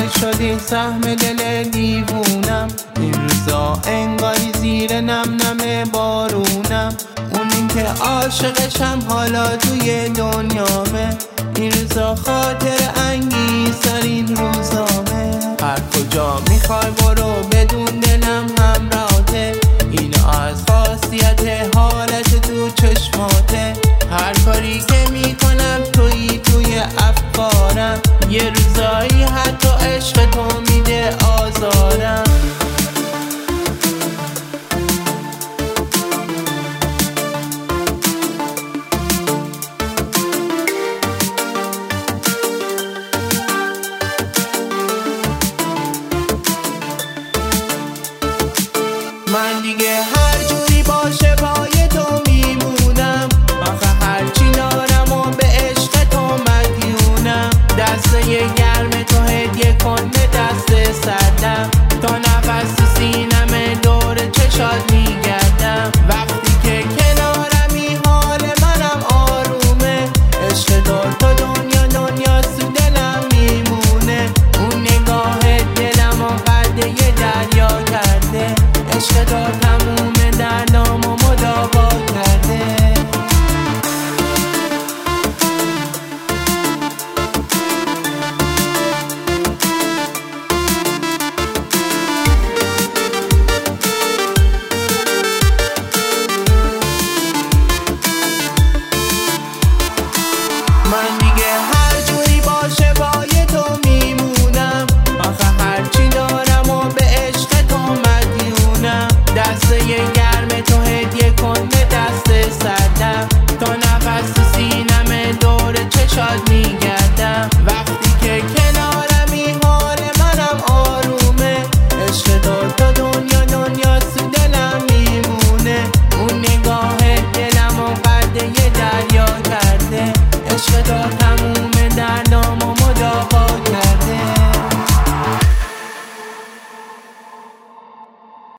شدی سهم دل دیوونم. این روزا انگاری زیر نم نم بارونم. اونی که عاشقشم حالا توی دنیامه. این روزا خاطر انگیزترین روزامه. هر کجا میخوای برو بدون دلم همراهته. اینو از خاصیت حالت تو چشماته. هر کاری که میکنم توی افکارم. یه روزایی حتی عشق تو میده آزارم.